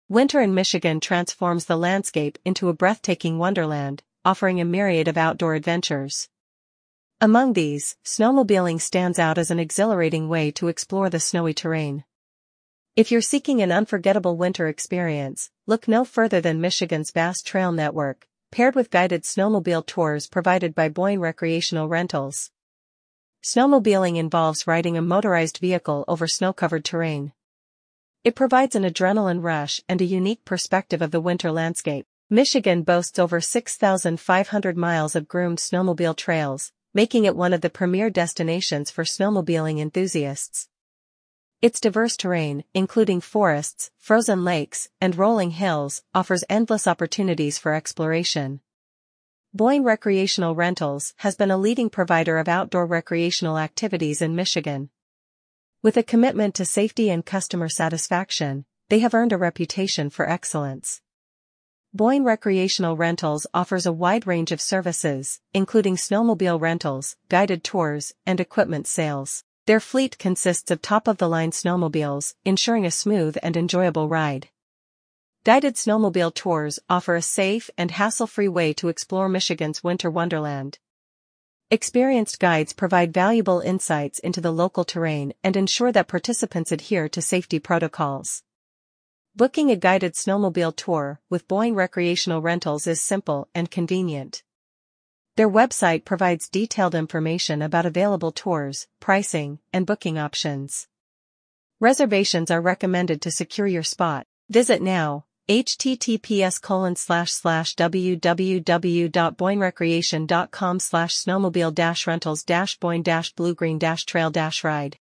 Winter in Michigan transforms the landscape into a breathtaking wonderland, offering a myriad of outdoor adventures. Among these, snowmobiling stands out as an exhilarating way to explore the snowy terrain. If you're seeking an unforgettable winter experience, look no further than Michigan's vast trail network, paired with guided snowmobile tours provided by Boyne Recreational Rentals. Snowmobiling involves riding a motorized vehicle over snow-covered terrain. It provides an adrenaline rush and a unique perspective of the winter landscape. Michigan boasts over 6,500 miles of groomed snowmobile trails, making it one of the premier destinations for snowmobiling enthusiasts. Its diverse terrain, including forests, frozen lakes, and rolling hills, offers endless opportunities for exploration. Boyne Recreational Rentals has been a leading provider of outdoor recreational activities in Michigan. With a commitment to safety and customer satisfaction, they have earned a reputation for excellence. Boyne Recreational Rentals offers a wide range of services, including snowmobile rentals, guided tours, and equipment sales. Their fleet consists of top-of-the-line snowmobiles, ensuring a smooth and enjoyable ride. Guided snowmobile tours offer a safe and hassle-free way to explore Michigan's winter wonderland. Experienced guides provide valuable insights into the local terrain and ensure that participants adhere to safety protocols. Booking a guided snowmobile tour with Boyne Recreational Rentals is simple and convenient. Their website provides detailed information about available tours, pricing, and booking options. Reservations are recommended to secure your spot. Visit now, https://www.boynerecreation.com/snowmobile-rentals-boyne-bluegreen-trail-ride.